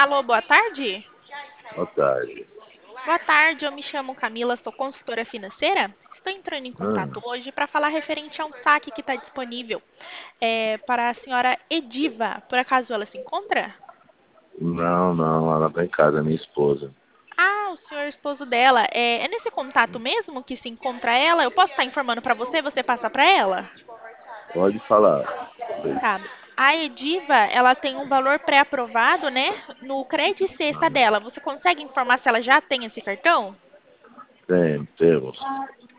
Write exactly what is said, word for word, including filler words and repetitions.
Alô, boa tarde? Boa tarde. Boa tarde, eu me chamo Camila, sou consultora financeira. Estou entrando em contato Hum, hoje para falar referente a um saque que está disponível é, para a senhora Ediva. Por acaso ela se encontra? não, não, ela tá em casa, minha esposa. Ah, o senhor esposo dela. É, é nesse contato mesmo que se encontra ela? Eu posso estar informando para você, você passa para ela? Pode falar. Tá. A Ediva, ela tem um valor pré-aprovado, né, no Cred Sexta dela. Você consegue informar se ela já tem esse cartão? Tem, temos.